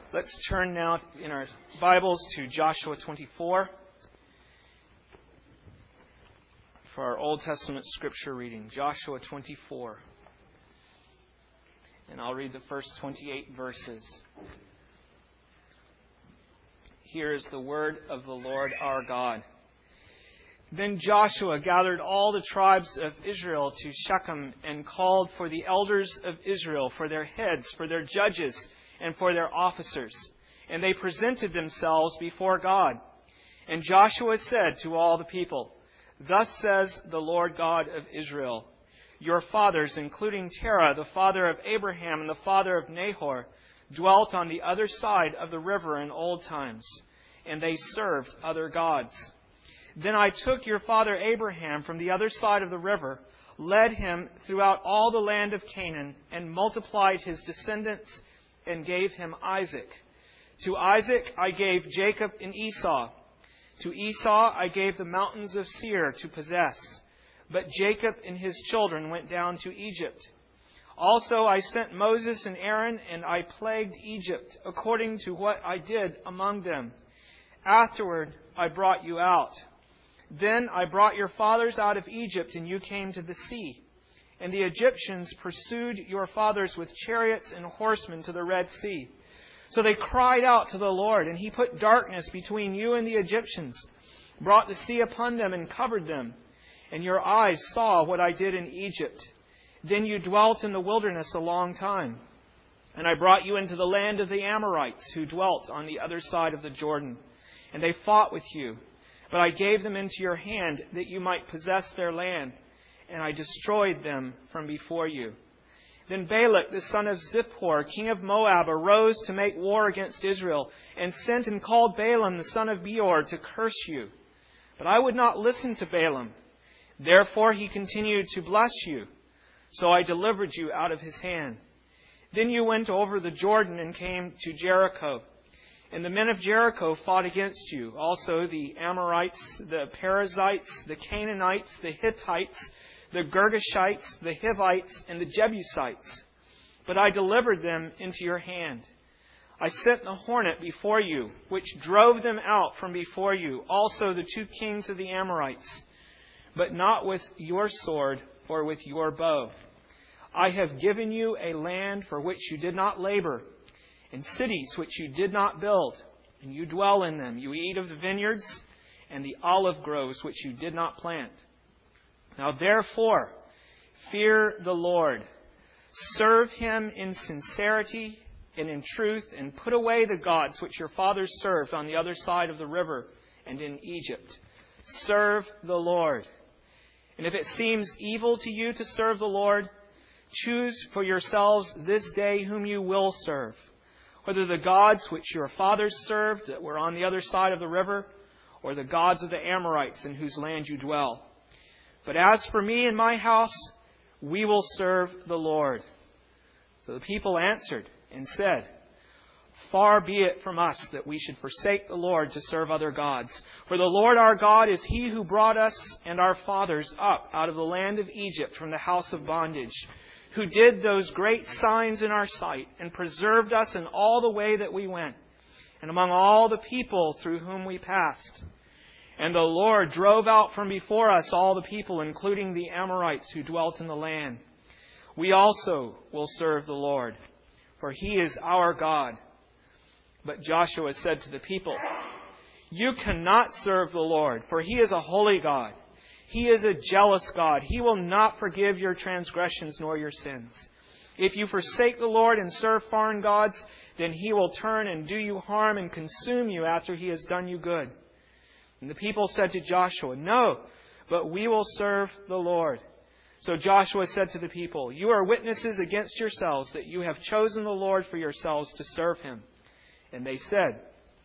Let's turn now in our Bibles to Joshua 24 for our Old Testament scripture reading. Joshua 24. And I'll read the first 28 verses. Here is the word of the Lord our God. Then Joshua gathered all the tribes of Israel to Shechem and called for the elders of Israel, for their heads, for their judges, and for their officers. And they presented themselves before God. And Joshua said to all the people, "Thus says the Lord God of Israel, your fathers, including Terah, the father of Abraham and the father of Nahor, dwelt on the other side of the river in old times, and they served other gods. Then I took your father Abraham from the other side of the river, led him throughout all the land of Canaan, and multiplied his descendants, and gave him Isaac. To Isaac I gave Jacob and Esau. To Esau I gave the mountains of Seir to possess. But Jacob and his children went down to Egypt. Also I sent Moses and Aaron, and I plagued Egypt, according to what I did among them. Afterward I brought you out. Then I brought your fathers out of Egypt, and you came to the sea. And the Egyptians pursued your fathers with chariots and horsemen to the Red Sea. So they cried out to the Lord, and He put darkness between you and the Egyptians, brought the sea upon them and covered them. And your eyes saw what I did in Egypt. Then you dwelt in the wilderness a long time. And I brought you into the land of the Amorites, who dwelt on the other side of the Jordan. And they fought with you. But I gave them into your hand, that you might possess their land. And I destroyed them from before you. Then Balak, the son of Zippor, king of Moab, arose to make war against Israel, and sent and called Balaam, the son of Beor, to curse you. But I would not listen to Balaam. Therefore he continued to bless you. So I delivered you out of his hand. Then you went over the Jordan and came to Jericho. And the men of Jericho fought against you, also the Amorites, the Perizzites, the Canaanites, the Hittites, the Girgashites, the Hivites, and the Jebusites. But I delivered them into your hand. I sent the hornet before you, which drove them out from before you, also the 2 kings of the Amorites, but not with your sword or with your bow. I have given you a land for which you did not labor, and cities which you did not build, and you dwell in them. You eat of the vineyards and the olive groves which you did not plant. Now therefore, fear the Lord. Serve Him in sincerity and in truth, and put away the gods which your fathers served on the other side of the river and in Egypt. Serve the Lord. And if it seems evil to you to serve the Lord, choose for yourselves this day whom you will serve, whether the gods which your fathers served that were on the other side of the river, or the gods of the Amorites in whose land you dwell. But as for me and my house, we will serve the Lord." So the people answered and said, "Far be it from us that we should forsake the Lord to serve other gods. For the Lord our God is He who brought us and our fathers up out of the land of Egypt from the house of bondage, who did those great signs in our sight, and preserved us in all the way that we went, and among all the people through whom we passed. And the Lord drove out from before us all the people, including the Amorites who dwelt in the land. We also will serve the Lord, for He is our God." But Joshua said to the people, "You cannot serve the Lord, for He is a holy God. He is a jealous God. He will not forgive your transgressions nor your sins. If you forsake the Lord and serve foreign gods, then He will turn and do you harm and consume you after He has done you good." And the people said to Joshua, "No, but we will serve the Lord." So Joshua said to the people, "You are witnesses against yourselves that you have chosen the Lord for yourselves to serve Him." And they said,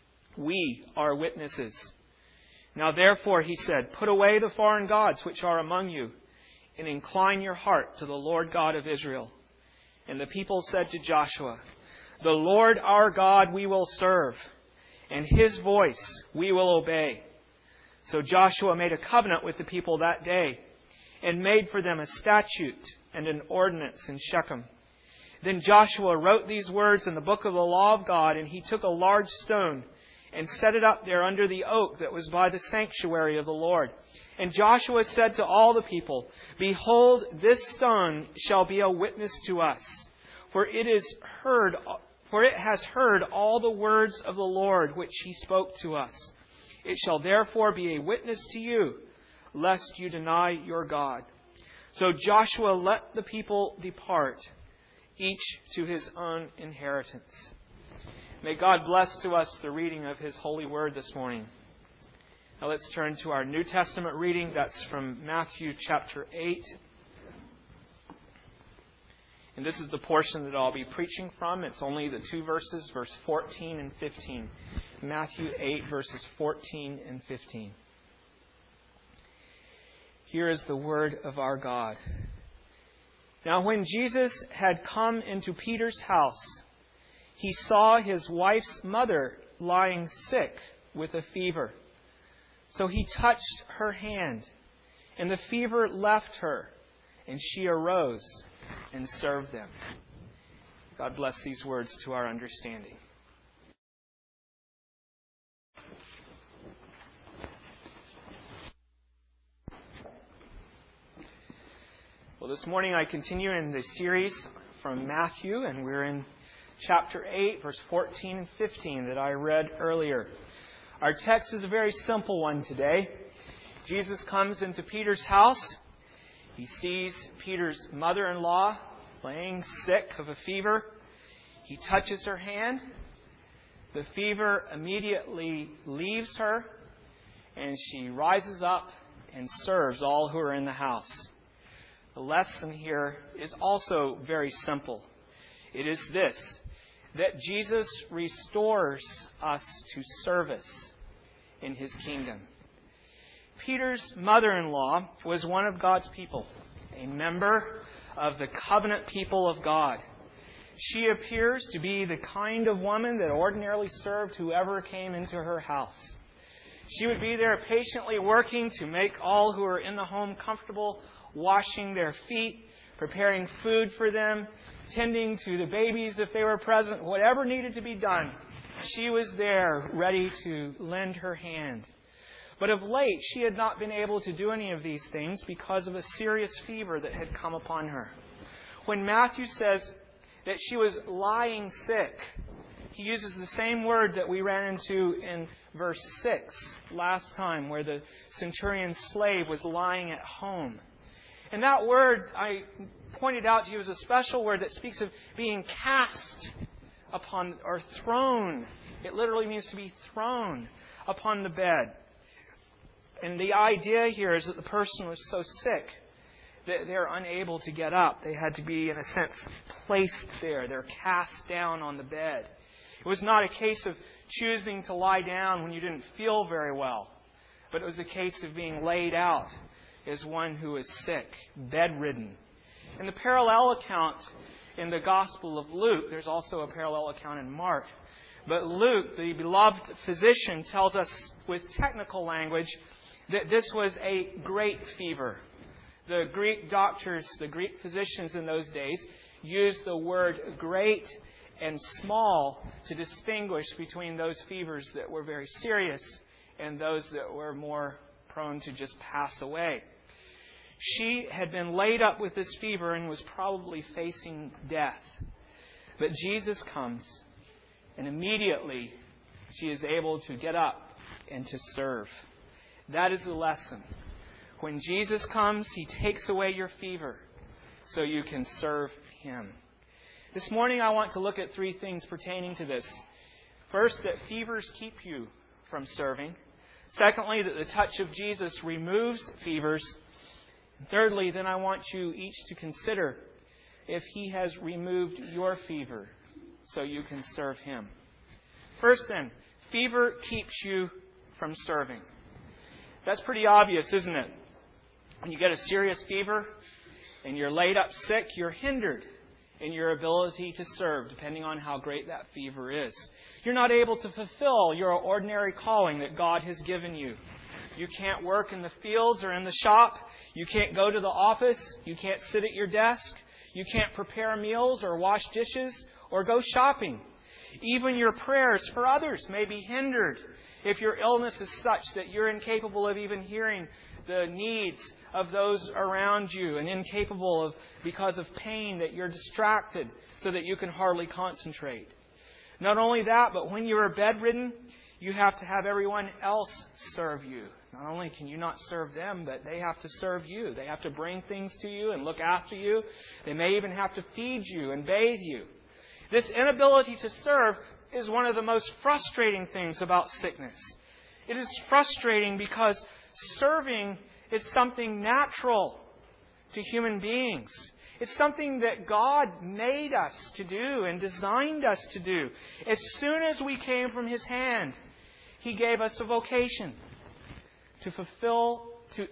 "We are witnesses." "Now therefore," he said, "put away the foreign gods which are among you, and incline your heart to the Lord God of Israel." And the people said to Joshua, "The Lord our God we will serve, and His voice we will obey." So Joshua made a covenant with the people that day, and made for them a statute and an ordinance in Shechem. Then Joshua wrote these words in the book of the law of God, and he took a large stone and set it up there under the oak that was by the sanctuary of the Lord. And Joshua said to all the people, Behold, this stone shall be a witness to us, for it has heard all the words of the Lord which he spoke to us. It shall therefore be a witness to you, lest you deny your God. So Joshua let the people depart, each to his own inheritance. May God bless to us the reading of His holy word this morning. Now let's turn to our New Testament reading. That's from Matthew chapter 8. And this is the portion that I'll be preaching from. It's only the two verses, verse 14 and 15. Matthew 8, verses 14 and 15. Here is the word of our God. Now when Jesus had come into Peter's house, he saw his wife's mother lying sick with a fever. So he touched her hand, and the fever left her, and she arose and served them. God bless these words to our understanding. Well, this morning I continue in the series from Matthew, and we're in chapter 8, verse 14 and 15 that I read earlier. Our text is a very simple one today. Jesus comes into Peter's house. He sees Peter's mother-in-law laying sick of a fever. He touches her hand. The fever immediately leaves her, and she rises up and serves all who are in the house. The lesson here is also very simple. It is this, that Jesus restores us to service in His kingdom. Peter's mother-in-law was one of God's people, a member of the covenant people of God. She appears to be the kind of woman that ordinarily served whoever came into her house. She would be there patiently working to make all who are in the home comfortable, washing their feet, preparing food for them, tending to the babies if they were present, whatever needed to be done. She was there ready to lend her hand. But of late, she had not been able to do any of these things because of a serious fever that had come upon her. When Matthew says that she was lying sick, he uses the same word that we ran into in verse 6 last time, where the centurion's slave was lying at home. And that word, I pointed out to you, is a special word that speaks of being cast upon or thrown. It literally means to be thrown upon the bed. And the idea here is that the person was so sick that they're unable to get up. They had to be, in a sense, placed there. They're cast down on the bed. It was not a case of choosing to lie down when you didn't feel very well, but it was a case of being laid out as one who is sick, bedridden. In the parallel account in the Gospel of Luke, there's also a parallel account in Mark, but Luke, the beloved physician, tells us with technical language that this was a great fever. The Greek doctors, the Greek physicians in those days, used the word great and small to distinguish between those fevers that were very serious and those that were more prone to just pass away. She had been laid up with this fever and was probably facing death. But Jesus comes, and immediately she is able to get up and to serve. That is the lesson. When Jesus comes, He takes away your fever so you can serve Him. This morning I want to look at three things pertaining to this. First, that fevers keep you from serving. Secondly, that the touch of Jesus removes fevers. Thirdly, then I want you each to consider if He has removed your fever so you can serve Him. First then, fever keeps you from serving. That's pretty obvious, isn't it? When you get a serious fever and you're laid up sick, you're hindered in your ability to serve, depending on how great that fever is. You're not able to fulfill your ordinary calling that God has given you. You can't work in the fields or in the shop. You can't go to the office. You can't sit at your desk. You can't prepare meals or wash dishes or go shopping. Even your prayers for others may be hindered if your illness is such that you're incapable of even hearing the needs of those around you, and incapable of, because of pain, that you're distracted so that you can hardly concentrate. Not only that, but when you are bedridden, you have to have everyone else serve you. Not only can you not serve them, but they have to serve you. They have to bring things to you and look after you. They may even have to feed you and bathe you. This inability to serve is one of the most frustrating things about sickness. It is frustrating because serving is something natural to human beings. It's something that God made us to do and designed us to do. As soon as we came from His hand, He gave us a vocation to fill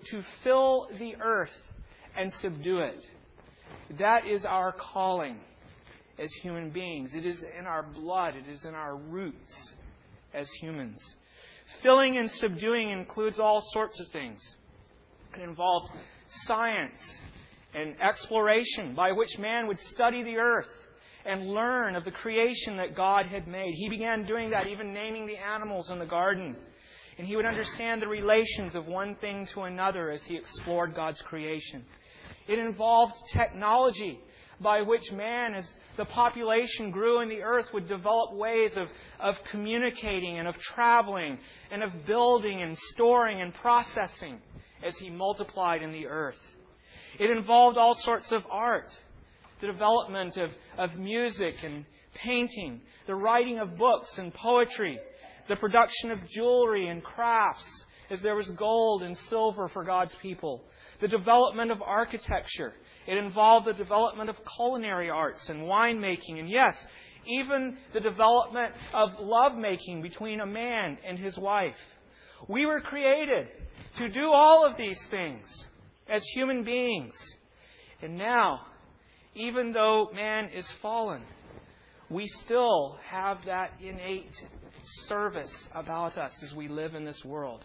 the earth and subdue it. That is our calling as human beings. It is in our blood. It is in our roots as humans. Filling and subduing includes all sorts of things. It involved science and exploration by which man would study the earth and learn of the creation that God had made. He began doing that, even naming the animals in the garden. And he would understand the relations of one thing to another as he explored God's creation. It involved technology by which man, as the population grew in the earth, would develop ways of communicating and of traveling and of building and storing and processing as he multiplied in the earth. It involved all sorts of art, the development of music and painting, the writing of books and poetry, the production of jewelry and crafts, as there was gold and silver for God's people, the development of architecture. It involved the development of culinary arts and winemaking, and yes, even the development of lovemaking between a man and his wife. We were created to do all of these things as human beings. And now, even though man is fallen, we still have that innate service about us as we live in this world.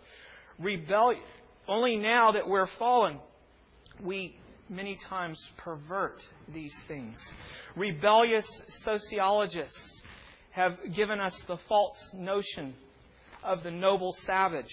Only now that we're fallen, we many times pervert these things. Rebellious sociologists have given us the false notion of the noble savage,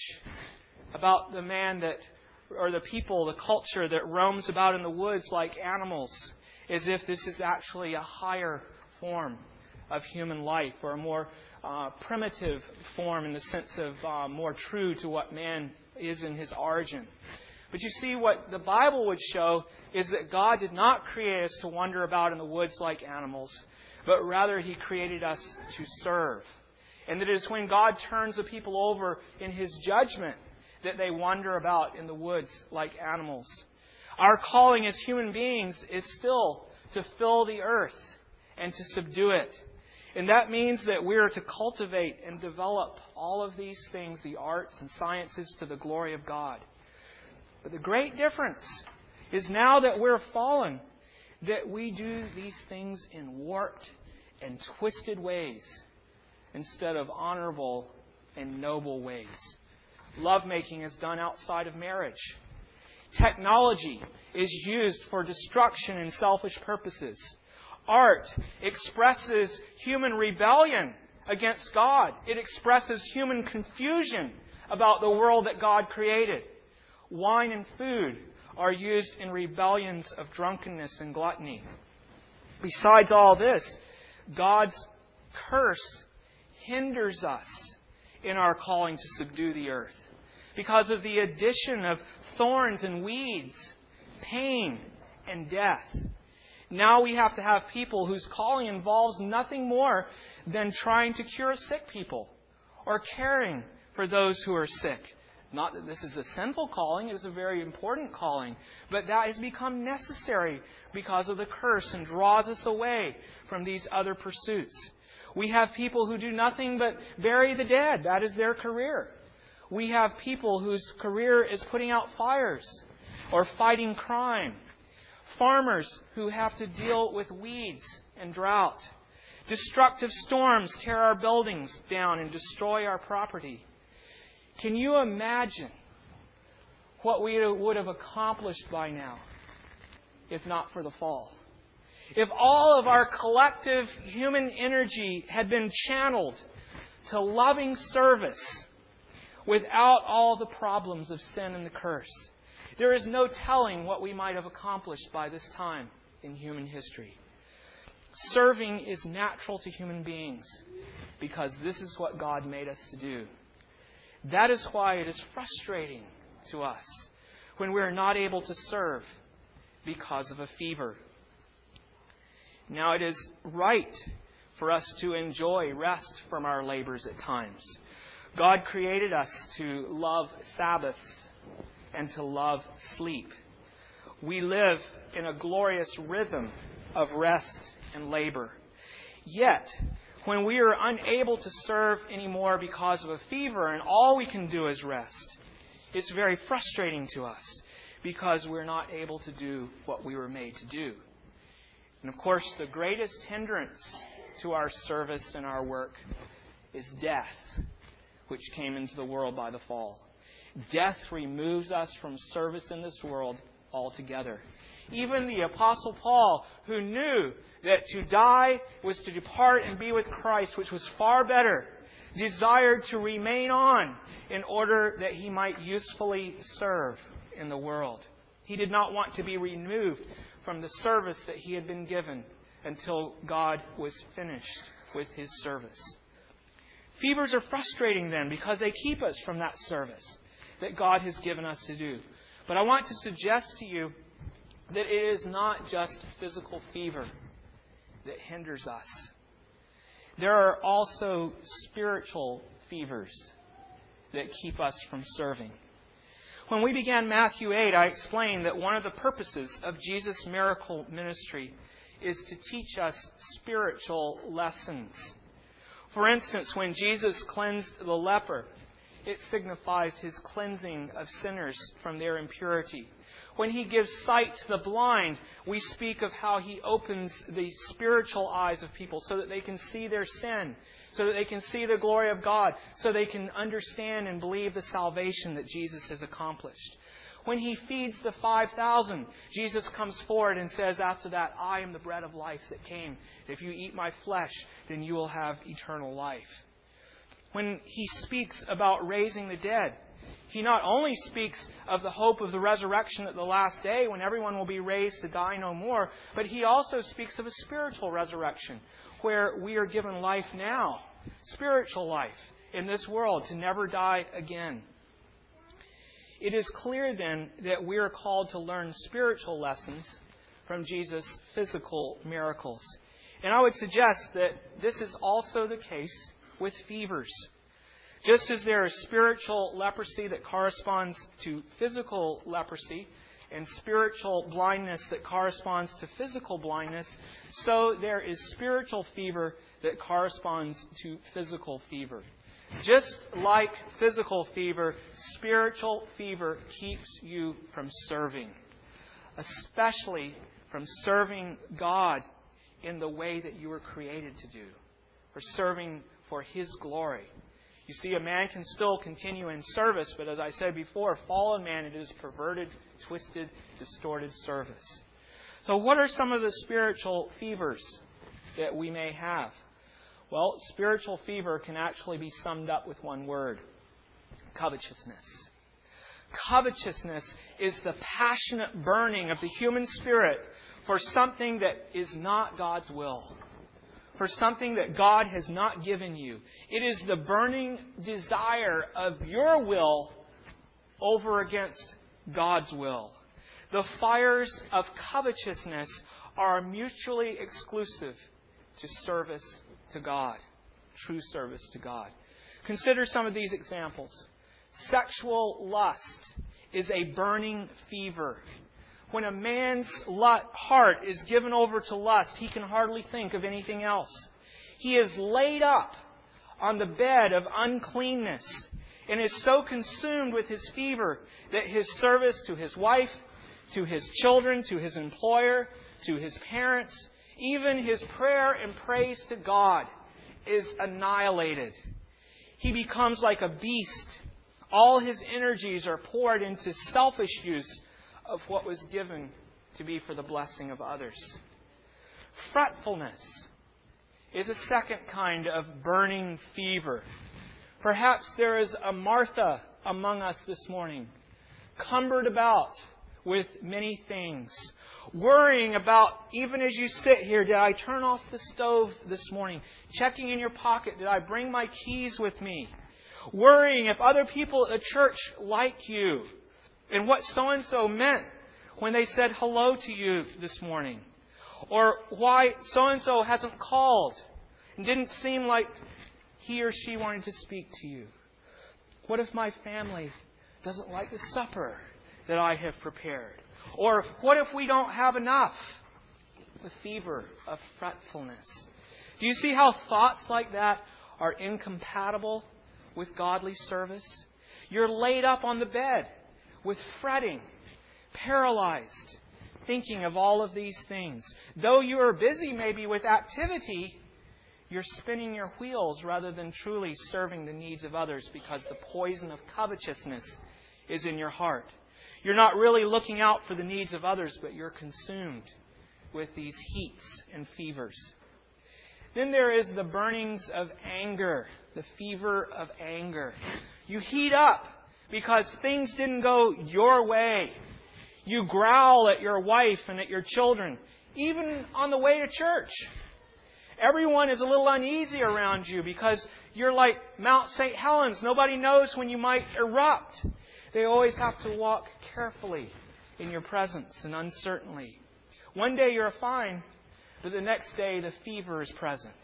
about the man that, or the people, the culture that roams about in the woods like animals, as if this is actually a higher form of human life, or a more primitive form in the sense of more true to what man is in his origin. But you see, what the Bible would show is that God did not create us to wander about in the woods like animals, but rather He created us to serve. And that it is when God turns the people over in His judgment that they wander about in the woods like animals. Our calling as human beings is still to fill the earth and to subdue it. And that means that we are to cultivate and develop all of these things, the arts and sciences, to the glory of God. But the great difference is, now that we're fallen, that we do these things in warped and twisted ways instead of honorable and noble ways. Lovemaking is done outside of marriage. Technology is used for destruction and selfish purposes. Art expresses human rebellion against God. It expresses human confusion about the world that God created. Wine and food are used in rebellions of drunkenness and gluttony. Besides all this, God's curse hinders us in our calling to subdue the earth because of the addition of thorns and weeds, pain and death. Now we have to have people whose calling involves nothing more than trying to cure sick people or caring for those who are sick. Not that this is a sinful calling, it is a very important calling, but that has become necessary because of the curse and draws us away from these other pursuits. We have people who do nothing but bury the dead. That is their career. We have people whose career is putting out fires or fighting crime. Farmers who have to deal with weeds and drought. Destructive storms tear our buildings down and destroy our property. Can you imagine what we would have accomplished by now if not for the fall? if all of our collective human energy had been channeled to loving service without all the problems of sin and the curse, there is no telling what we might have accomplished by this time in human history. Serving is natural to human beings because this is what God made us to do. That is why it is frustrating to us when we are not able to serve because of a fever. Now, it is right for us to enjoy rest from our labors at times. God created us to love Sabbaths and to love sleep. We live in a glorious rhythm of rest and labor. Yet, when we are unable to serve anymore because of a fever and all we can do is rest, it's very frustrating to us because we're not able to do what we were made to do. And of course, the greatest hindrance to our service and our work is death, which came into the world by the fall. Death removes us from service in this world altogether. Even the Apostle Paul, who knew that to die was to depart and be with Christ, which was far better, desired to remain on in order that he might usefully serve in the world. He did not want to be removed from the service that he had been given until God was finished with his service. Fevers are frustrating then because they keep us from that service that God has given us to do. But I want to suggest to you that it is not just physical fever that hinders us. There are also spiritual fevers that keep us from serving. When we began Matthew 8, I explained that one of the purposes of Jesus' miracle ministry is to teach us spiritual lessons. For instance, when Jesus cleansed the leper, it signifies his cleansing of sinners from their impurity. When he gives sight to the blind, we speak of how he opens the spiritual eyes of people so that they can see their sin, so that they can see the glory of God, so they can understand and believe the salvation that Jesus has accomplished. When he feeds the 5,000, Jesus comes forward and says after that, I am the bread of life that came. If you eat my flesh, then you will have eternal life. When he speaks about raising the dead, he not only speaks of the hope of the resurrection at the last day when everyone will be raised to die no more, but he also speaks of a spiritual resurrection where we are given life now, spiritual life in this world to never die again. It is clear then that we are called to learn spiritual lessons from Jesus' physical miracles. And I would suggest that this is also the case with fevers. Just as there is spiritual leprosy that corresponds to physical leprosy and spiritual blindness that corresponds to physical blindness, so there is spiritual fever that corresponds to physical fever. Just like physical fever, spiritual fever keeps you from serving, especially from serving God in the way that you were created to do, or serving for His glory. You see, a man can still continue in service, but as I said before, fallen man, it is perverted, twisted, distorted service. So what are some of the spiritual fevers that we may have? Well, spiritual fever can actually be summed up with one word: covetousness. Covetousness is the passionate burning of the human spirit for something that is not God's will, for something that God has not given you. It is the burning desire of your will over against God's will. The fires of covetousness are mutually exclusive to service to God, true service to God. Consider some of these examples. Sexual lust is a burning fever. When a man's heart is given over to lust, he can hardly think of anything else. He is laid up on the bed of uncleanness and is so consumed with his fever that his service to his wife, to his children, to his employer, to his parents, even his prayer and praise to God is annihilated. He becomes like a beast. All his energies are poured into selfish use of what was given to be for the blessing of others. Fretfulness is a second kind of burning fever. Perhaps there is a Martha among us this morning, cumbered about with many things, worrying about, even as you sit here, did I turn off the stove this morning? Checking in your pocket, did I bring my keys with me? Worrying if other people at the church like you, and what so-and-so meant when they said hello to you this morning. Or why so-and-so hasn't called and didn't seem like he or she wanted to speak to you. What if my family doesn't like the supper that I have prepared? Or what if we don't have enough? The fever of fretfulness. Do you see how thoughts like that are incompatible with godly service? You're laid up on the bed with fretting, paralyzed, thinking of all of these things. Though you are busy maybe with activity, you're spinning your wheels rather than truly serving the needs of others because the poison of covetousness is in your heart. You're not really looking out for the needs of others, but you're consumed with these heats and fevers. Then there is the burnings of anger, the fever of anger. You heat up because things didn't go your way. You growl at your wife and at your children, even on the way to church. Everyone is a little uneasy around you because you're like Mount St. Helens. Nobody knows when you might erupt. They always have to walk carefully in your presence and uncertainly. One day you're fine, but the next day the fever is present.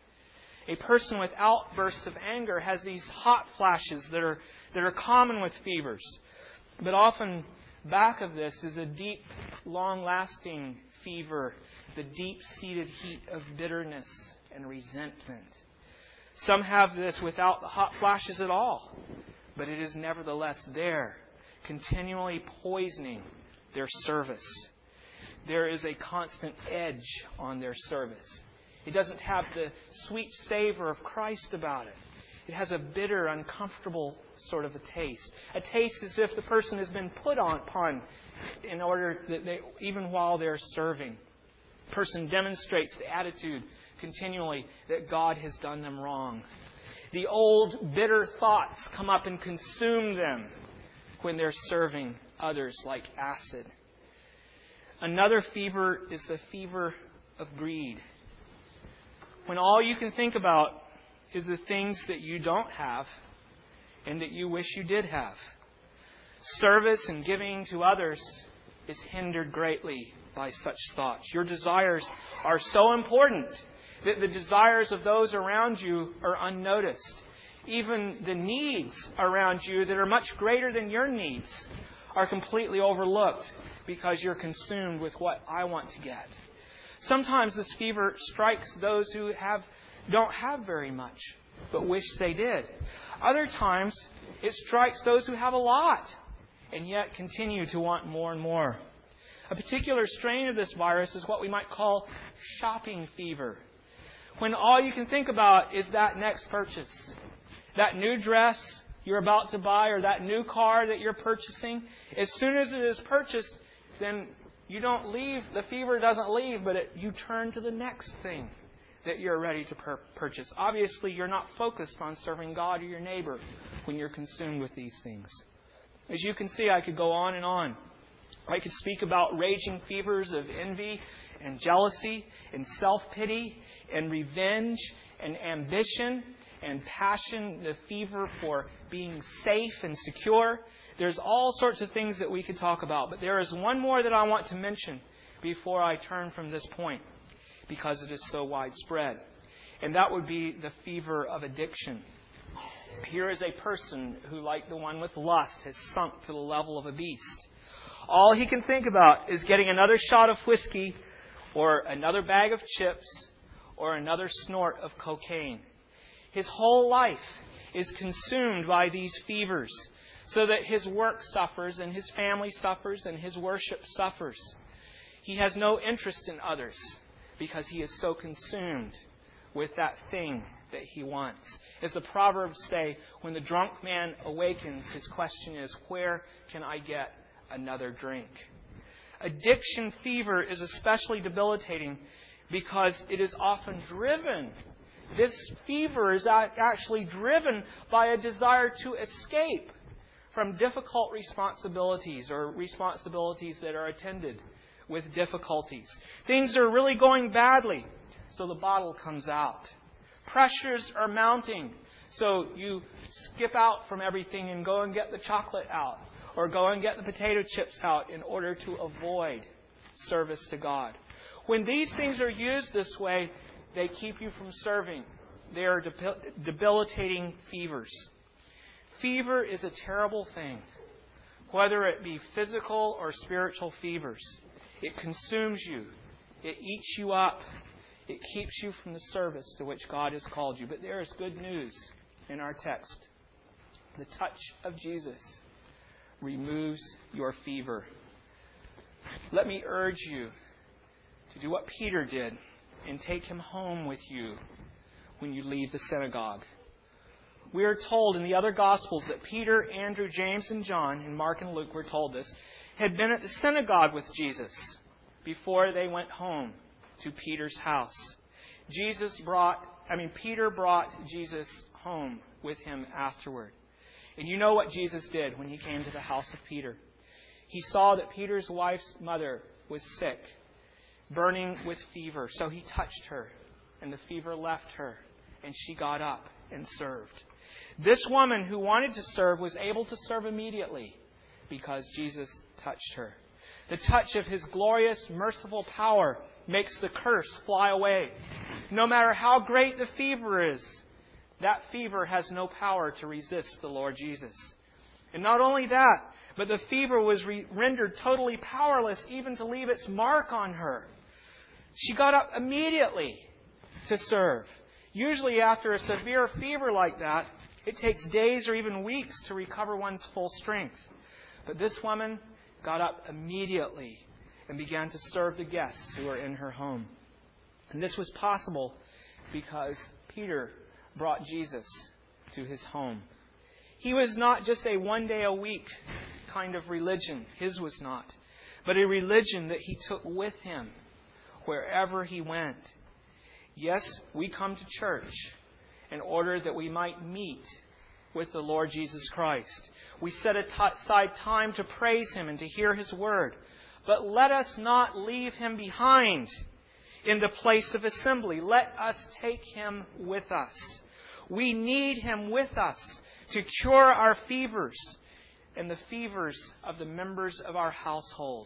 A person with outbursts of anger has these hot flashes that are common with fevers. But often back of this is a deep, long-lasting fever, the deep-seated heat of bitterness and resentment. Some have this without the hot flashes at all, but it is nevertheless there, continually poisoning their service. There is a constant edge on their service. It doesn't have the sweet savor of Christ about it. It has a bitter, uncomfortable sort of a taste. A taste as if the person has been put upon in order that they, even while they're serving. The person demonstrates the attitude continually that God has done them wrong. The old bitter thoughts come up and consume them when they're serving others like acid. Another fever is the fever of greed. When all you can think about is the things that you don't have and that you wish you did have. Service and giving to others is hindered greatly by such thoughts. Your desires are so important that the desires of those around you are unnoticed. Even the needs around you that are much greater than your needs are completely overlooked because you're consumed with what I want to get. Sometimes this fever strikes those who don't have very much, but wish they did. Other times, it strikes those who have a lot, and yet continue to want more and more. A particular strain of this virus is what we might call shopping fever. When all you can think about is that next purchase, that new dress you're about to buy, or that new car that you're purchasing. As soon as it is purchased, then you don't leave, the fever doesn't leave, but you turn to the next thing that you're ready to purchase. Obviously, you're not focused on serving God or your neighbor when you're consumed with these things. As you can see, I could go on and on. I could speak about raging fevers of envy and jealousy and self-pity and revenge and ambition and passion, the fever for being safe and secure. There's all sorts of things that we could talk about. But there is one more that I want to mention before I turn from this point, because it is so widespread. And that would be the fever of addiction. Here is a person who, like the one with lust, has sunk to the level of a beast. All he can think about is getting another shot of whiskey or another bag of chips or another snort of cocaine. His whole life is consumed by these fevers, so that his work suffers and his family suffers and his worship suffers. He has no interest in others because he is so consumed with that thing that he wants. As the Proverbs say, when the drunk man awakens, his question is, where can I get another drink? Addiction fever is especially debilitating because it is often driven. This fever is actually driven by a desire to escape from difficult responsibilities or responsibilities that are attended with difficulties. Things are really going badly, so the bottle comes out. Pressures are mounting, so you skip out from everything and go and get the chocolate out or go and get the potato chips out in order to avoid service to God. When these things are used this way, they keep you from serving. They are debilitating fevers. Fever is a terrible thing, whether it be physical or spiritual fevers. It consumes you. It eats you up. It keeps you from the service to which God has called you. But there is good news in our text. The touch of Jesus removes your fever. Let me urge you to do what Peter did and take him home with you when you leave the synagogue. We are told in the other Gospels that Peter, Andrew, James, and John, and Mark and Luke were told this, had been at the synagogue with Jesus before they went home to Peter's house. Peter brought Jesus home with him afterward. And you know what Jesus did when he came to the house of Peter. He saw that Peter's wife's mother was sick, burning with fever. So he touched her, and the fever left her, and she got up and served. This woman who wanted to serve was able to serve immediately because Jesus touched her. The touch of His glorious, merciful power makes the curse fly away. No matter how great the fever is, that fever has no power to resist the Lord Jesus. And not only that, but the fever was rendered totally powerless even to leave its mark on her. She got up immediately to serve. Usually after a severe fever like that, it takes days or even weeks to recover one's full strength. But this woman got up immediately and began to serve the guests who were in her home. And this was possible because Peter brought Jesus to his home. He was not just a one-day-a-week kind of religion. His was not. But a religion that he took with him wherever he went. Yes, we come to church in order that we might meet with the Lord Jesus Christ. We set aside time to praise Him and to hear His Word. But let us not leave Him behind in the place of assembly. Let us take Him with us. We need Him with us to cure our fevers and the fevers of the members of our household.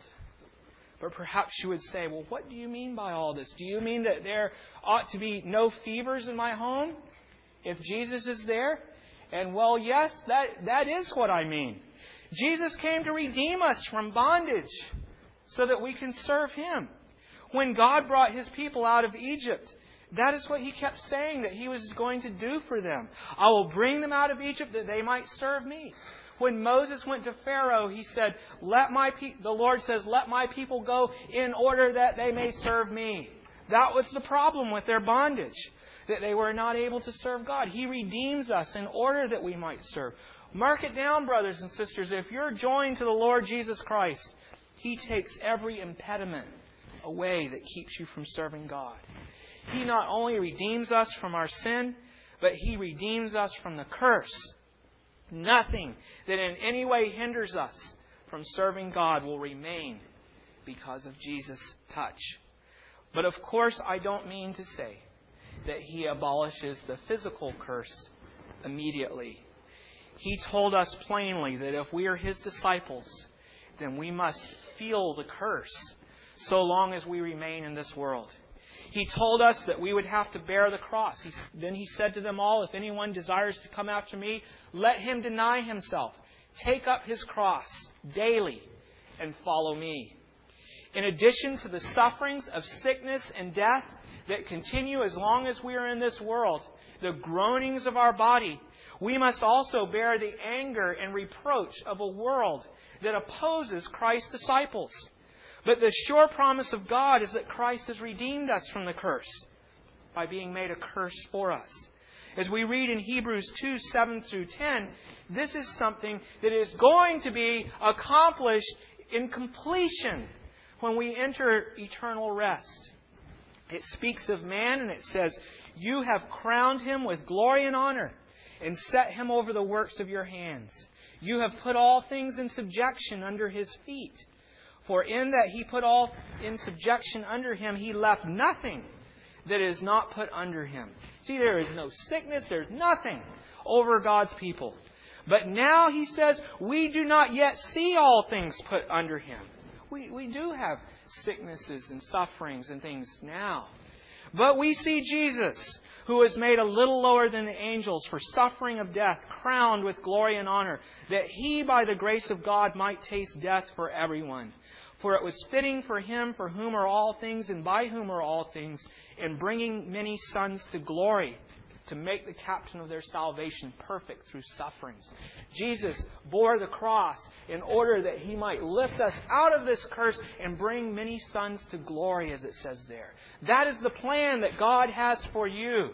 But perhaps you would say, well, what do you mean by all this? Do you mean that there ought to be no fevers in my home if Jesus is there? And well, yes, that is what I mean. Jesus came to redeem us from bondage so that we can serve Him. When God brought His people out of Egypt, that is what He kept saying that He was going to do for them. I will bring them out of Egypt that they might serve me. When Moses went to Pharaoh, he said, the Lord says, let my people go in order that they may serve me. That was the problem with their bondage, that they were not able to serve God. He redeems us in order that we might serve. Mark it down, brothers and sisters. If you're joined to the Lord Jesus Christ, He takes every impediment away that keeps you from serving God. He not only redeems us from our sin, but He redeems us from the curse. Nothing that in any way hinders us from serving God will remain because of Jesus' touch. But of course, I don't mean to say that He abolishes the physical curse immediately. He told us plainly that if we are His disciples, then we must feel the curse so long as we remain in this world. He told us that we would have to bear the cross. Then He said to them all, if anyone desires to come after me, let him deny himself, take up his cross daily, and follow me. In addition to the sufferings of sickness and death that continue as long as we are in this world, the groanings of our body, we must also bear the anger and reproach of a world that opposes Christ's disciples. But the sure promise of God is that Christ has redeemed us from the curse by being made a curse for us. As we read in Hebrews 2:7-10, this is something that is going to be accomplished in completion when we enter eternal rest. It speaks of man, and it says, "You have crowned him with glory and honor and set him over the works of your hands. You have put all things in subjection under his feet. For in that he put all in subjection under him, he left nothing that is not put under him." See, there is no sickness, there's nothing over God's people. But now he says, we do not yet see all things put under him. We do have sicknesses and sufferings and things now. But we see Jesus, who was made a little lower than the angels for suffering of death, crowned with glory and honor, that he, by the grace of God, might taste death for everyone. For it was fitting for him, for whom are all things and by whom are all things, in bringing many sons to glory, to make the captain of their salvation perfect through sufferings. Jesus bore the cross in order that he might lift us out of this curse and bring many sons to glory, as it says there. That is the plan that God has for you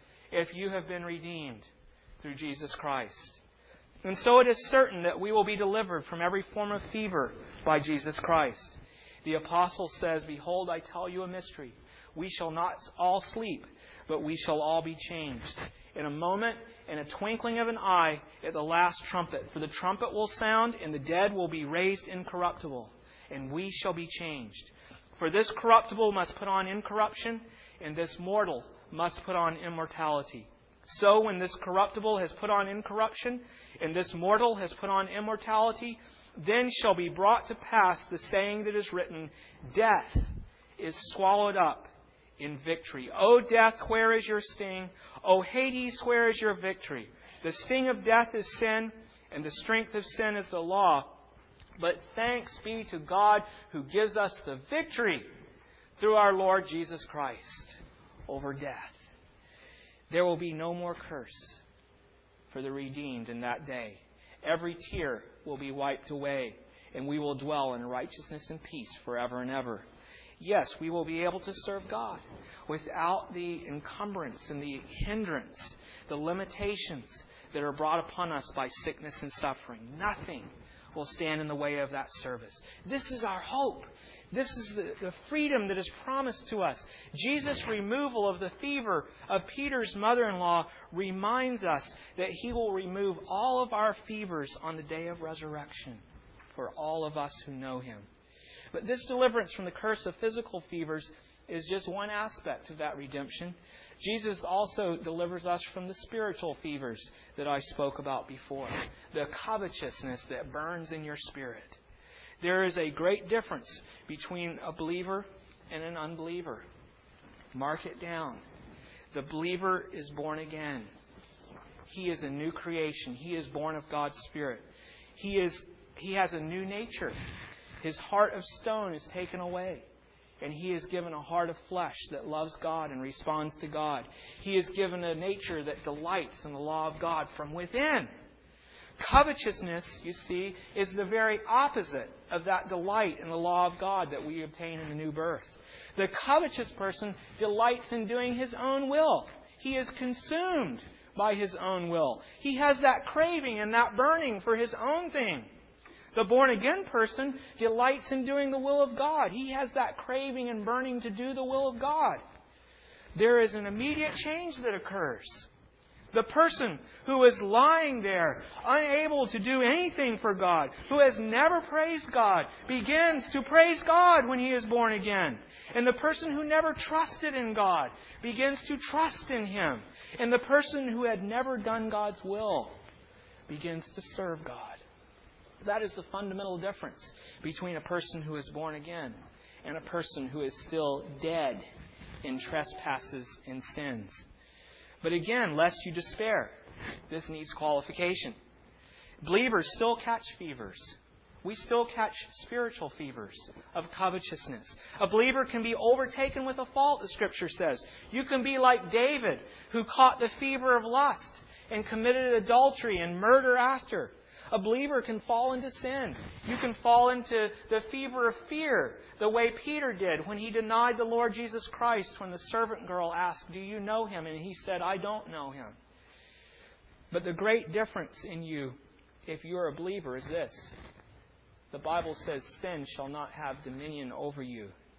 if you have been redeemed through Jesus Christ. And so it is certain that we will be delivered from every form of fever by Jesus Christ. The apostle says, "Behold, I tell you a mystery. We shall not all sleep, but we shall all be changed. In a moment, in a twinkling of an eye, at the last trumpet. For the trumpet will sound, and the dead will be raised incorruptible, and we shall be changed. For this corruptible must put on incorruption, and this mortal must put on immortality. So when this corruptible has put on incorruption, and this mortal has put on immortality, then shall be brought to pass the saying that is written, Death is swallowed up in victory. O death, where is your sting? O Hades, where is your victory? The sting of death is sin, and the strength of sin is the law. But thanks be to God who gives us the victory through our Lord Jesus Christ over death." There will be no more curse for the redeemed in that day. Every tear will be wiped away, and we will dwell in righteousness and peace forever and ever. Yes, we will be able to serve God without the encumbrance and the hindrance, the limitations that are brought upon us by sickness and suffering. Nothing will stand in the way of that service. This is our hope. This is the freedom that is promised to us. Jesus' removal of the fever of Peter's mother-in-law reminds us that He will remove all of our fevers on the day of resurrection for all of us who know Him. But this deliverance from the curse of physical fevers is just one aspect of that redemption. Jesus also delivers us from the spiritual fevers that I spoke about before. The covetousness that burns in your spirit. There is a great difference between a believer and an unbeliever. Mark it down. The believer is born again. He is a new creation. He is born of God's Spirit. He has a new nature. His heart of stone is taken away, and he is given a heart of flesh that loves God and responds to God. He is given a nature that delights in the law of God from within. Covetousness, you see, is the very opposite of that delight in the law of God that we obtain in the new birth. The covetous person delights in doing his own will. He is consumed by his own will. He has that craving and that burning for his own thing. The born-again person delights in doing the will of God. He has that craving and burning to do the will of God. There is an immediate change that occurs. The person who is lying there, unable to do anything for God, who has never praised God, begins to praise God when he is born again. And the person who never trusted in God begins to trust in Him. And the person who had never done God's will begins to serve God. That is the fundamental difference between a person who is born again and a person who is still dead in trespasses and sins. But again, lest you despair, this needs qualification. Believers still catch fevers. We still catch spiritual fevers of covetousness. A believer can be overtaken with a fault, the Scripture says. You can be like David, who caught the fever of lust and committed adultery and murder after. A believer can fall into sin. You can fall into the fever of fear, the way Peter did when he denied the Lord Jesus Christ when the servant girl asked, "Do you know Him?" And he said, "I don't know Him." But the great difference in you, if you're a believer, is this. The Bible says sin shall not have dominion over you.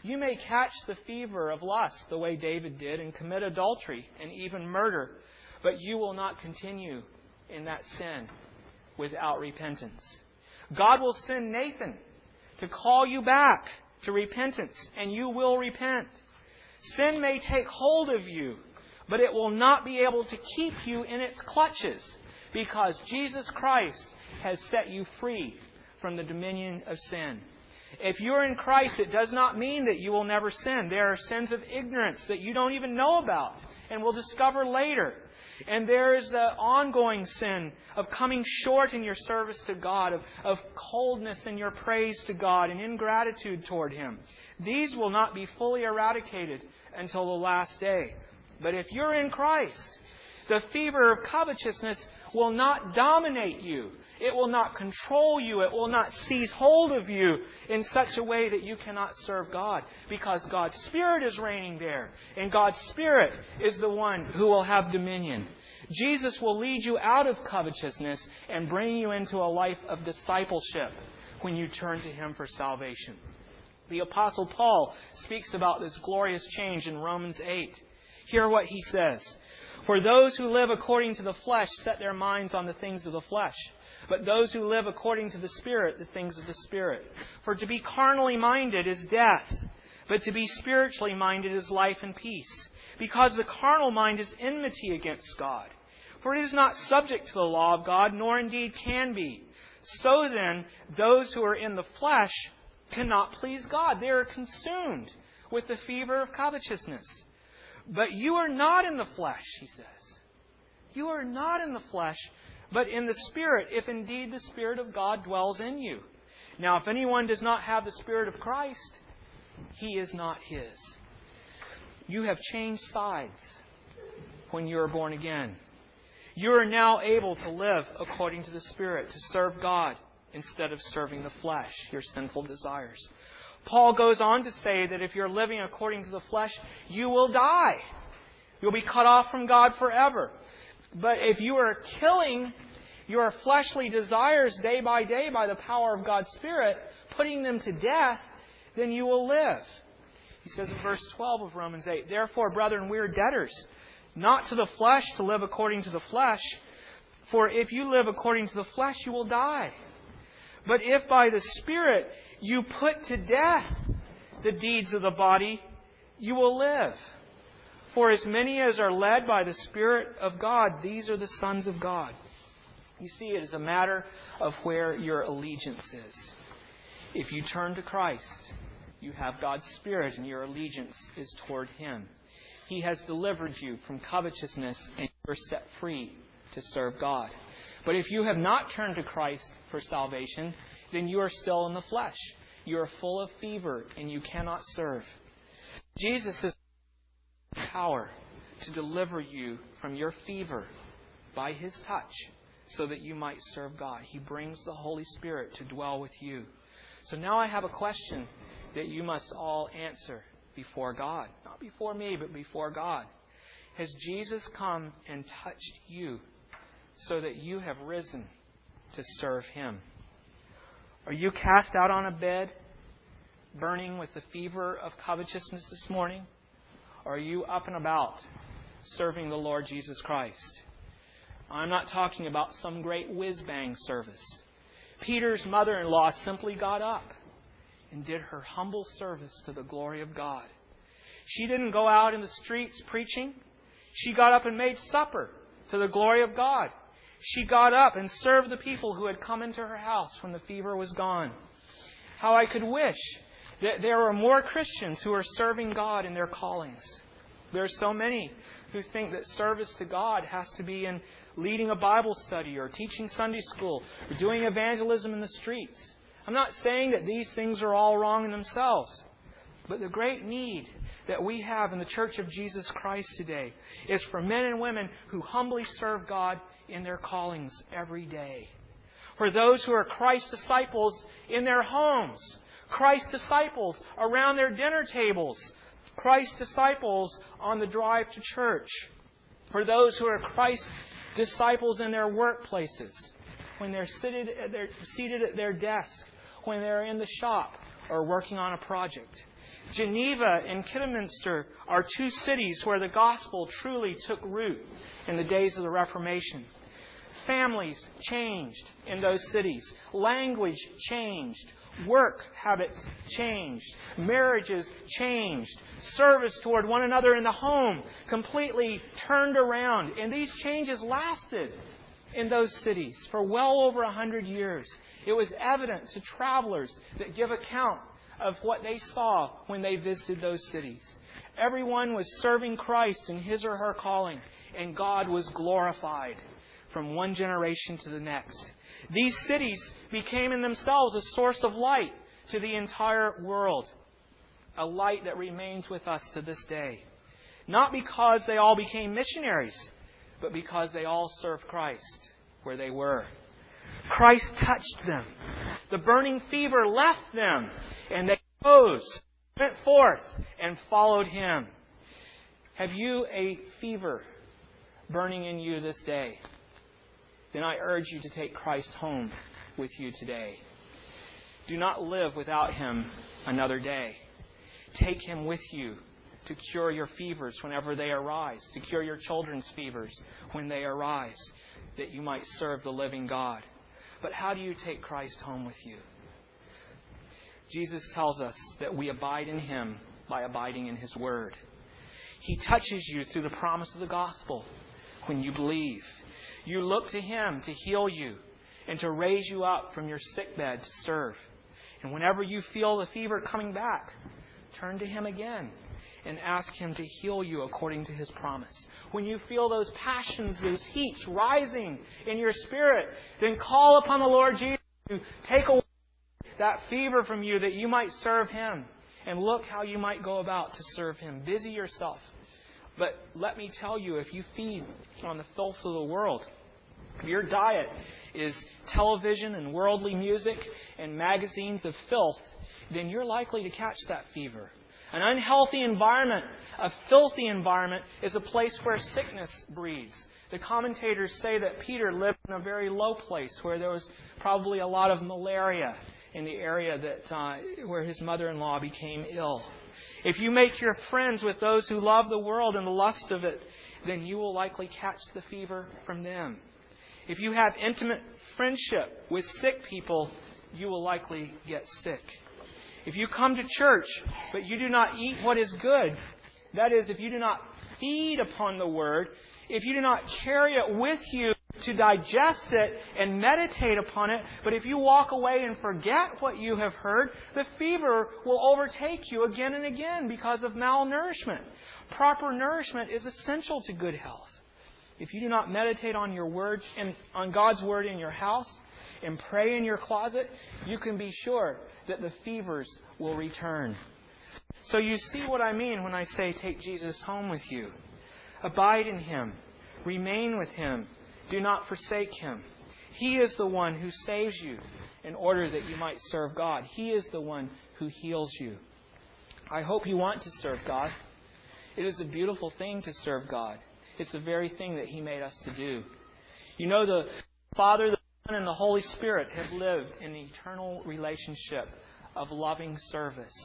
You may catch the fever of lust the way David did and commit adultery and even murder, but you will not continue in that sin without repentance. God will send Nathan to call you back to repentance, and you will repent. Sin may take hold of you, but it will not be able to keep you in its clutches, because Jesus Christ has set you free from the dominion of sin. If you're in Christ, it does not mean that you will never sin. There are sins of ignorance that you don't even know about and will discover later. And there is the ongoing sin of coming short in your service to God, of coldness in your praise to God and ingratitude toward Him. These will not be fully eradicated until the last day. But if you're in Christ, the fever of covetousness will not dominate you. It will not control you. It will not seize hold of you in such a way that you cannot serve God, because God's Spirit is reigning there, and God's Spirit is the one who will have dominion. Jesus will lead you out of covetousness and bring you into a life of discipleship when you turn to Him for salvation. The Apostle Paul speaks about this glorious change in Romans 8. Hear what he says. For those who live according to the flesh set their minds on the things of the flesh, but those who live according to the Spirit, the things of the Spirit. For to be carnally minded is death, but to be spiritually minded is life and peace. Because the carnal mind is enmity against God. For it is not subject to the law of God, nor indeed can be. So then, those who are in the flesh cannot please God. They are consumed with the fever of covetousness. But you are not in the flesh, he says. You are not in the flesh, but in the Spirit, if indeed the Spirit of God dwells in you. Now, if anyone does not have the Spirit of Christ, he is not His. You have changed sides when you are born again. You are now able to live according to the Spirit, to serve God instead of serving the flesh, your sinful desires. Paul goes on to say that if you're living according to the flesh, you will die. You'll be cut off from God forever. But if you are killing your fleshly desires day by day by the power of God's Spirit, putting them to death, then you will live. He says in verse 12 of Romans 8, Therefore, brethren, we are debtors, not to the flesh to live according to the flesh. For if you live according to the flesh, you will die. But if by the Spirit you put to death the deeds of the body, you will live. For as many as are led by the Spirit of God, these are the sons of God. You see, it is a matter of where your allegiance is. If you turn to Christ, you have God's Spirit and your allegiance is toward Him. He has delivered you from covetousness and you are set free to serve God. But if you have not turned to Christ for salvation, then you are still in the flesh. You are full of fever and you cannot serve. Jesus has power to deliver you from your fever by His touch so that you might serve God. He brings the Holy Spirit to dwell with you. So now I have a question that you must all answer before God. Not before me, but before God. Has Jesus come and touched you so that you have risen to serve Him? Are you cast out on a bed, burning with the fever of covetousness this morning? Or are you up and about serving the Lord Jesus Christ? I'm not talking about some great whiz-bang service. Peter's mother-in-law simply got up and did her humble service to the glory of God. She didn't go out in the streets preaching. She got up and made supper to the glory of God. She got up and served the people who had come into her house when the fever was gone. How I could wish that there were more Christians who are serving God in their callings. There are so many who think that service to God has to be in leading a Bible study or teaching Sunday school or doing evangelism in the streets. I'm not saying that these things are all wrong in themselves. But the great need that we have in the Church of Jesus Christ today is for men and women who humbly serve God in their callings every day. For those who are Christ disciples in their homes, Christ disciples around their dinner tables, Christ disciples on the drive to church. For those who are Christ disciples in their workplaces, when they're seated at their desk, when they're in the shop or working on a project. Geneva and Kidderminster are two cities where the gospel truly took root in the days of the Reformation. Families changed in those cities. Language changed. Work habits changed. Marriages changed. Service toward one another in the home completely turned around. And these changes lasted in those cities for well over 100 years. It was evident to travelers that give account of what they saw when they visited those cities. Everyone was serving Christ in his or her calling, and God was glorified from one generation to the next. These cities became in themselves a source of light to the entire world, a light that remains with us to this day. Not because they all became missionaries, but because they all served Christ where they were. Christ touched them. The burning fever left them, and they rose, went forth, and followed Him. Have you a fever burning in you this day? Then I urge you to take Christ home with you today. Do not live without Him another day. Take Him with you to cure your fevers whenever they arise, to cure your children's fevers when they arise, that you might serve the living God. But how do you take Christ home with you? Jesus tells us that we abide in Him by abiding in His Word. He touches you through the promise of the gospel when you believe. You look to Him to heal you and to raise you up from your sickbed to serve. And whenever you feel the fever coming back, turn to Him again and ask Him to heal you according to His promise. When you feel those passions, those heats rising in your spirit, then call upon the Lord Jesus to take away that fever from you that you might serve Him. And look how you might go about to serve Him. Busy yourself. But let me tell you, if you feed on the filth of the world, if your diet is television and worldly music and magazines of filth, then you're likely to catch that fever. An unhealthy environment, a filthy environment, is a place where sickness breeds. The commentators say that Peter lived in a very low place where there was probably a lot of malaria in the area where his mother-in-law became ill. If you make your friends with those who love the world and the lust of it, then you will likely catch the fever from them. If you have intimate friendship with sick people, you will likely get sick. If you come to church, but you do not eat what is good, that is, if you do not feed upon the Word, if you do not carry it with you to digest it and meditate upon it, but if you walk away and forget what you have heard, the fever will overtake you again and again because of malnourishment. Proper nourishment is essential to good health. If you do not meditate on your word and on God's Word in your house and pray in your closet, you can be sure that the fevers will return. So you see what I mean when I say take Jesus home with you. Abide in Him. Remain with Him. Do not forsake Him. He is the one who saves you in order that you might serve God. He is the one who heals you. I hope you want to serve God. It is a beautiful thing to serve God. It's the very thing that He made us to do. You know, the Father, the Son, and the Holy Spirit have lived in an eternal relationship of loving service.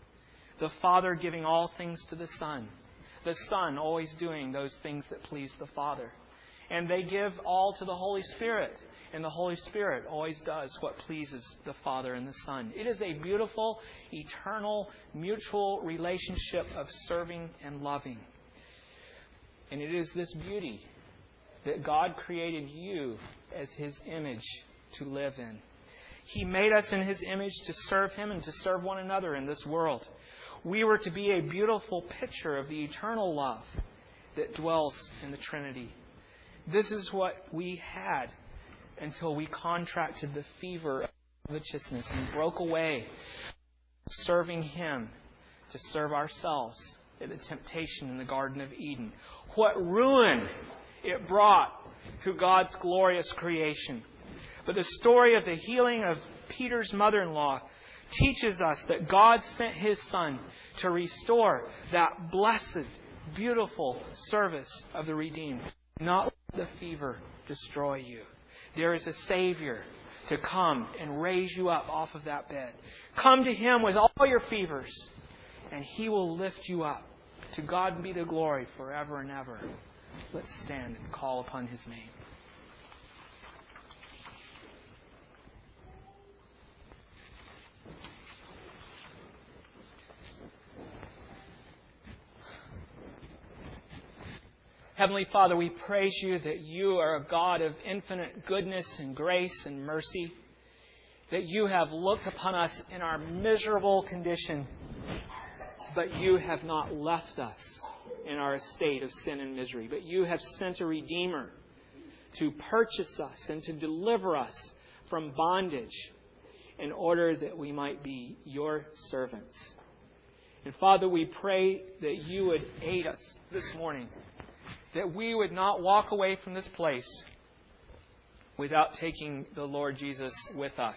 The Father giving all things to the Son. The Son always doing those things that please the Father. And they give all to the Holy Spirit. And the Holy Spirit always does what pleases the Father and the Son. It is a beautiful, eternal, mutual relationship of serving and loving. And it is this beauty that God created you as His image to live in. He made us in His image to serve Him and to serve one another in this world. We were to be a beautiful picture of the eternal love that dwells in the Trinity. This is what we had until we contracted the fever of covetousness and broke away serving Him to serve ourselves at the temptation in the Garden of Eden. What ruin it brought to God's glorious creation. But the story of the healing of Peter's mother-in-law teaches us that God sent His Son to restore that blessed, beautiful service of the redeemed. Not let the fever destroy you. There is a Savior to come and raise you up off of that bed. Come to Him with all your fevers and He will lift you up. To God be the glory forever and ever. Let's stand and call upon His name. Heavenly Father, we praise You that You are a God of infinite goodness and grace and mercy, that You have looked upon us in our miserable condition, but You have not left us in our estate of sin and misery, but You have sent a Redeemer to purchase us and to deliver us from bondage in order that we might be Your servants. And Father, we pray that You would aid us this morning, that we would not walk away from this place without taking the Lord Jesus with us.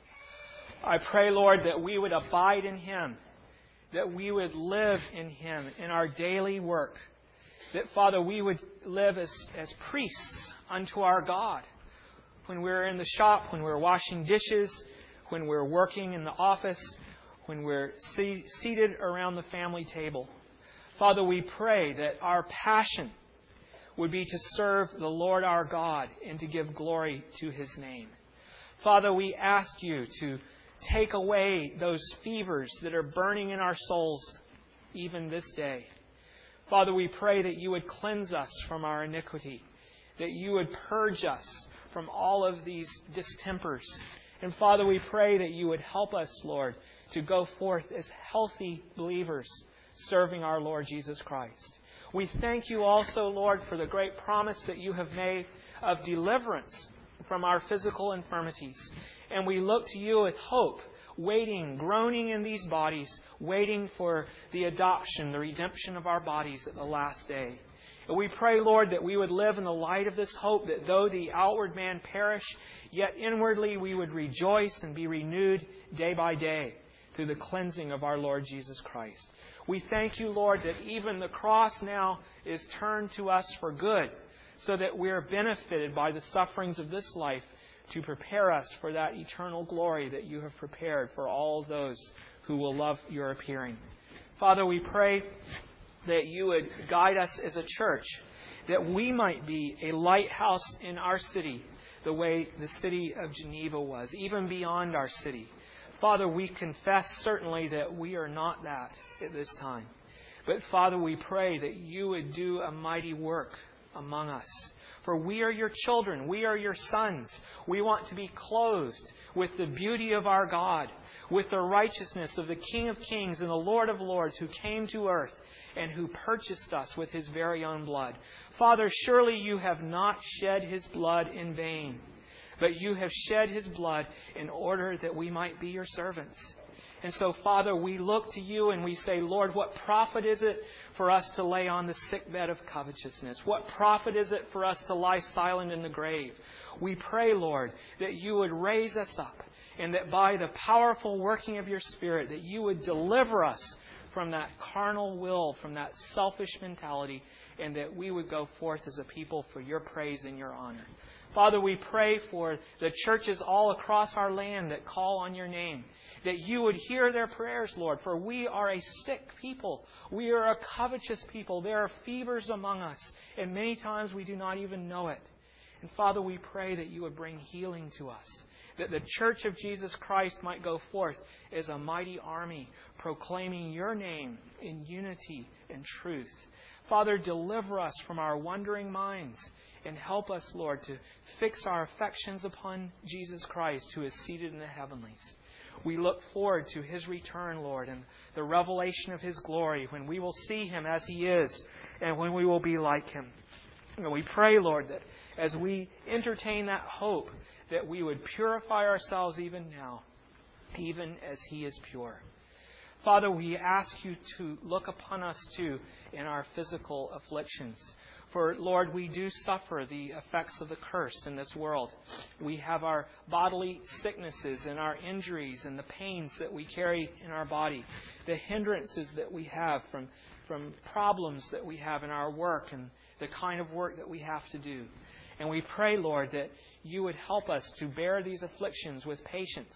I pray, Lord, that we would abide in Him, that we would live in Him in our daily work, that, Father, we would live as priests unto our God. When we're in the shop, when we're washing dishes, when we're working in the office, when we're seated around the family table. Father, we pray that our passion would be to serve the Lord our God and to give glory to His name. Father, we ask You to take away those fevers that are burning in our souls even this day. Father, we pray that You would cleanse us from our iniquity, that You would purge us from all of these distempers. And Father, we pray that You would help us, Lord, to go forth as healthy believers serving our Lord Jesus Christ. We thank You also, Lord, for the great promise that You have made of deliverance from our physical infirmities. And we look to You with hope, waiting, groaning in these bodies, waiting for the adoption, the redemption of our bodies at the last day. And we pray, Lord, that we would live in the light of this hope, that though the outward man perish, yet inwardly we would rejoice and be renewed day by day through the cleansing of our Lord Jesus Christ. We thank You, Lord, that even the cross now is turned to us for good, so that we are benefited by the sufferings of this life to prepare us for that eternal glory that You have prepared for all those who will love Your appearing. Father, we pray that You would guide us as a church, that we might be a lighthouse in our city, the way the city of Geneva was, even beyond our city. Father, we confess certainly that we are not that at this time. But Father, we pray that You would do a mighty work among us. For we are Your children. We are Your sons. We want to be clothed with the beauty of our God, with the righteousness of the King of Kings and the Lord of Lords, who came to earth and who purchased us with His very own blood. Father, surely You have not shed His blood in vain, but You have shed His blood in order that we might be Your servants. And so, Father, we look to You and we say, Lord, what profit is it for us to lay on the sickbed of covetousness? What profit is it for us to lie silent in the grave? We pray, Lord, that You would raise us up, and that by the powerful working of Your Spirit, that You would deliver us from that carnal will, from that selfish mentality, and that we would go forth as a people for Your praise and Your honor. Father, we pray for the churches all across our land that call on Your name, that You would hear their prayers, Lord, for we are a sick people. We are a covetous people. There are fevers among us, and many times we do not even know it. And Father, we pray that You would bring healing to us, that the church of Jesus Christ might go forth as a mighty army, proclaiming Your name in unity and truth. Father, deliver us from our wandering minds, and help us, Lord, to fix our affections upon Jesus Christ, who is seated in the heavenlies. We look forward to His return, Lord, and the revelation of His glory, when we will see Him as He is and when we will be like Him. And we pray, Lord, that as we entertain that hope, that we would purify ourselves even now, even as He is pure. Father, we ask You to look upon us too in our physical afflictions. For, Lord, we do suffer the effects of the curse in this world. We have our bodily sicknesses and our injuries and the pains that we carry in our body, the hindrances that we have from problems that we have in our work and the kind of work that we have to do. And we pray, Lord, that You would help us to bear these afflictions with patience,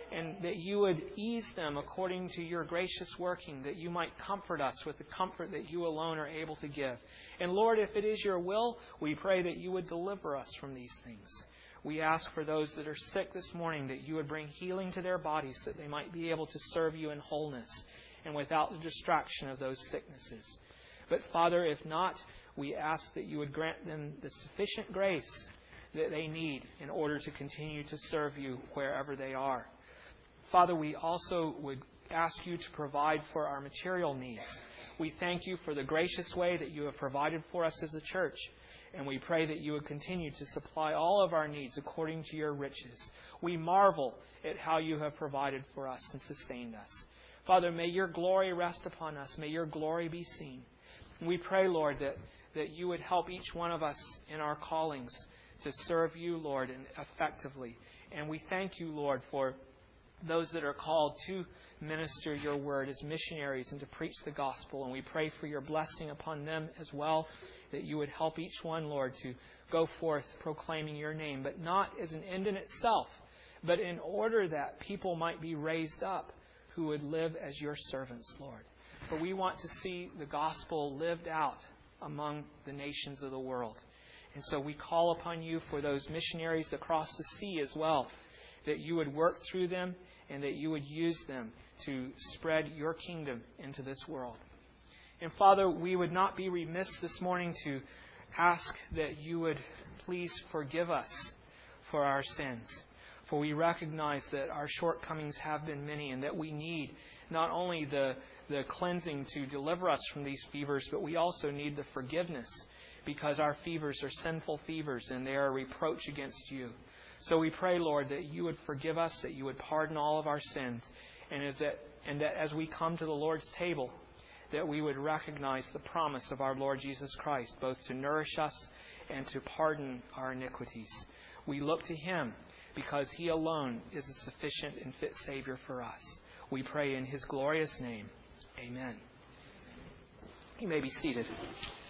and that you would ease them according to your gracious working, that you might comfort us with the comfort that you alone are able to give. And Lord, if it is your will, we pray that you would deliver us from these things. We ask for those that are sick this morning that you would bring healing to their bodies, that they might be able to serve you in wholeness and without the distraction of those sicknesses. But Father, if not, we ask that you would grant them the sufficient grace that they need in order to continue to serve you wherever they are. Father, we also would ask you to provide for our material needs. We thank you for the gracious way that you have provided for us as a church. And we pray that you would continue to supply all of our needs according to your riches. We marvel at how you have provided for us and sustained us. Father, may your glory rest upon us. May your glory be seen. And we pray, Lord, that you would help each one of us in our callings to serve you, Lord, and effectively. And we thank you, Lord, for those that are called to minister your word as missionaries and to preach the gospel. And we pray for your blessing upon them as well, that you would help each one, Lord, to go forth proclaiming your name, but not as an end in itself, but in order that people might be raised up who would live as your servants, Lord. For we want to see the gospel lived out among the nations of the world. And so we call upon you for those missionaries across the sea as well, that you would work through them and that you would use them to spread your kingdom into this world. And Father, we would not be remiss this morning to ask that you would please forgive us for our sins. For we recognize that our shortcomings have been many and that we need not only the cleansing to deliver us from these fevers, but we also need the forgiveness because our fevers are sinful fevers and they are a reproach against you. So we pray, Lord, that you would forgive us, that you would pardon all of our sins, and that as we come to the Lord's table, that we would recognize the promise of our Lord Jesus Christ, both to nourish us and to pardon our iniquities. We look to Him because He alone is a sufficient and fit Savior for us. We pray in His glorious name. Amen. You may be seated.